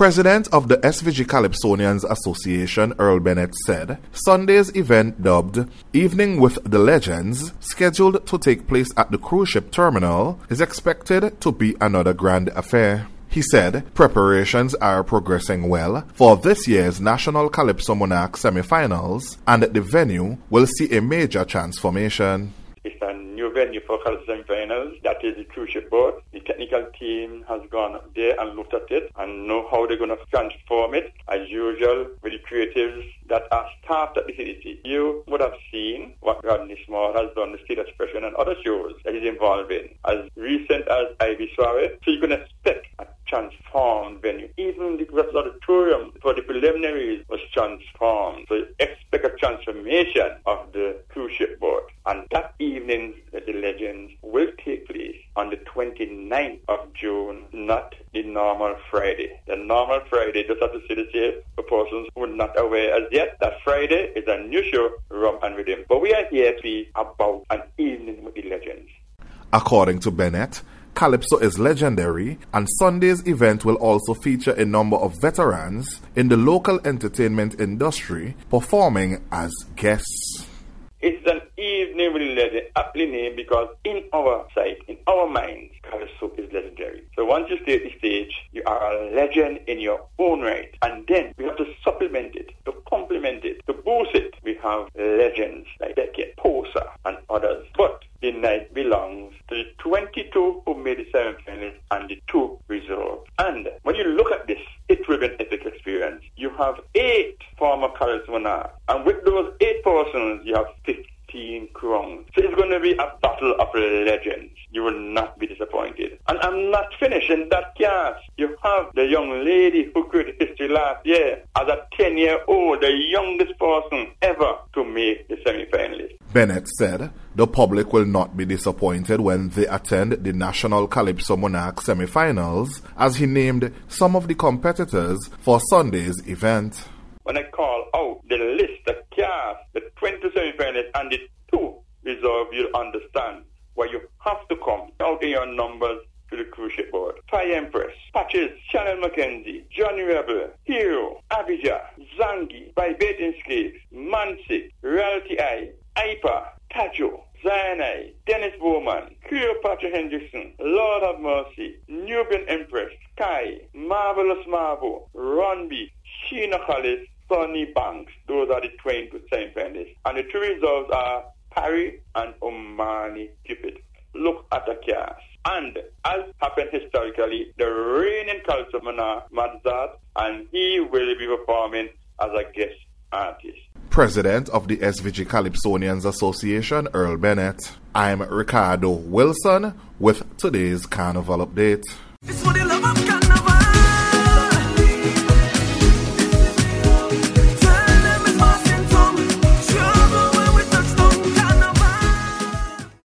President of the SVG Calypsonians Association, Earl Bennett, said Sunday's event, dubbed Evening with the Legends, scheduled to take place at the cruise ship terminal, is expected to be another grand affair. He said preparations are progressing well for this year's National Calypso Monarch semi-finals, and the venue will see a major transformation. It's a new venue for Calypso semi-finals. That is the cruise ship boat. The technical team has gone up there and looked at it and know how they're going to transform it. As usual, with the creatives that are staffed at the CDC. You would have seen what Rodney Small has done, the State Expression and other shows that he's involved in. As recent as Ivy Soiree, so you can expect a transformed venue. Even the rest auditorium for the preliminaries was transformed. So you expect a transformation of the cruise ship boat. And that evening, the Legends will take place on the 29th of June, not the normal Friday. The normal Friday, just have to say the same for persons who are not aware as yet, that Friday is a new show, Rum and Rhythm. But we are here to be about an evening with the Legends. According to Bennett, Calypso is legendary, and Sunday's event will also feature a number of veterans in the local entertainment industry performing as guests. It's an evening with legend, aptly named because in our sight, in our minds, Calypso is legendary. So once you stay at the stage, you are a legend in your own right. And then we have to supplement it, to complement it, to boost it. We have legends like Beckett, Posa, and others. But the night belongs to the 22 who made the semi-finals and the 2 reserved. And when you look at this, it will be an epic experience. You have 8 former Calypso monarchs, and with those 8 persons, you have 15 crowns. So it's going to be a battle of legends. You will not be disappointed. And I'm not finished in that cast. You have the young lady who created history last year as a 10-year-old, the youngest person ever to make the semi-finalist. Bennett said the public will not be disappointed when they attend the National Calypso Monarch semi-finals, as he named some of the competitors for Sunday's event. When I call out the list, the cast, the 20 semi-finalists and the 2 reserve, you'll understand why you have to come out in your numbers to the cruise ship board. Fire Empress, Patches, Shannon McKenzie, Johnny Rebel, Hero, Abijah, Zangi, by Baiting Mansik, Reality Eye, Ipa, Tajo, Zion Dennis Bowman, Cleopatra Hendrickson, Lord of Mercy, Nubian Empress, Kai, Marvelous Marvel, Ronby, Sheena Hollis, Sonny Banks. Those are the 22 semi-finalists. And the 2 reserves are Parry and Omani Cupid. Look at the cast. And as happened historically, the reigning Calypso monarch, Madzard, and he will be performing as a guest artist. President of the SVG Calypsonians Association, Earl Bennett. I'm Ricardo Wilson with today's Carnival Update.